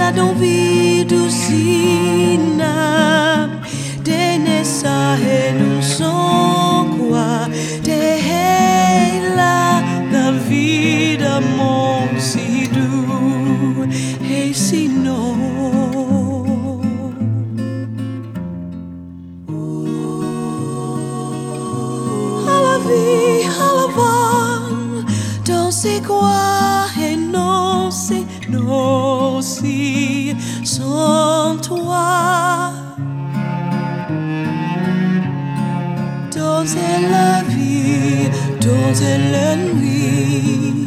don't be doucina Dene sahe nous sans quoi T'es là la vie de mon si doux Et sinon à la vie, à la vanne Dans c'est quoi et non c'est non si sans toi Dans la vie, dans la nuit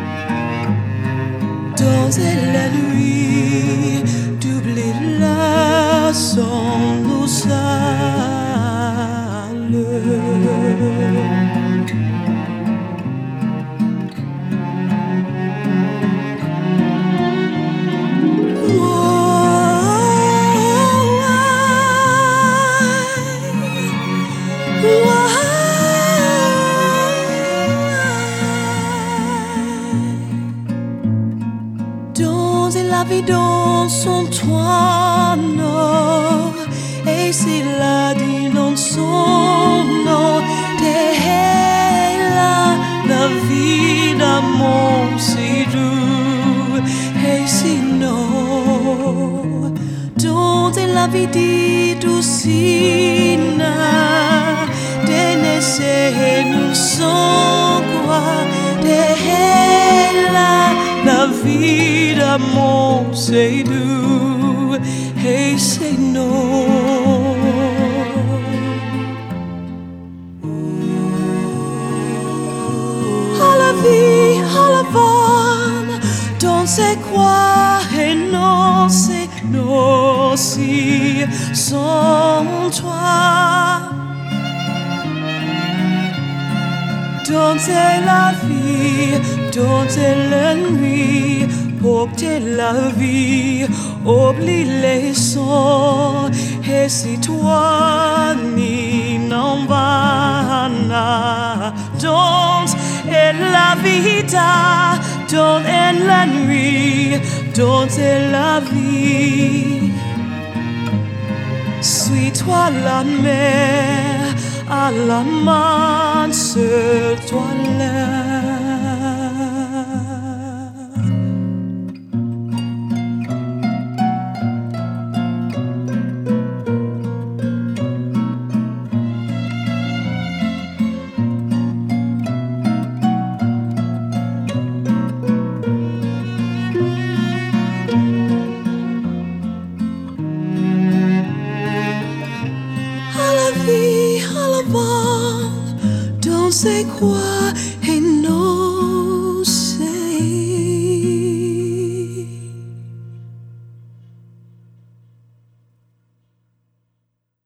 Dans la nuit D'oublier la sans nous sale Dans la vie dans son toit non Et s'il a dit dans son nom T'es là la vie d'amour si doux Et sinon Dans la vie dit doucina T'es nous sans quoi T'es là la vie d'amour c'est doux Et c'est non à la vie, à la vanne Dans c'est quoi et non c'est non si sans toi Dans la vie, dans la nuit Pour la vie, oublie les sons Et si toi ni n'en va Dans la vida, dans la nuit Dans la vie Suis-toi la mer à la main, seul toi là